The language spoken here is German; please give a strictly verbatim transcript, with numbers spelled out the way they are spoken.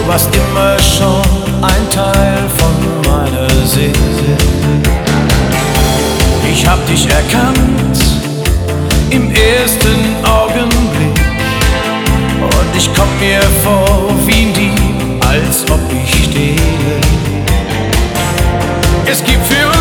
warst immer schon ein Teil von meiner Seele. Ich hab dich erkannt im ersten Augenblick und ich komm mir vor wie ein Dieb, als ob ich stehle. Es gibt für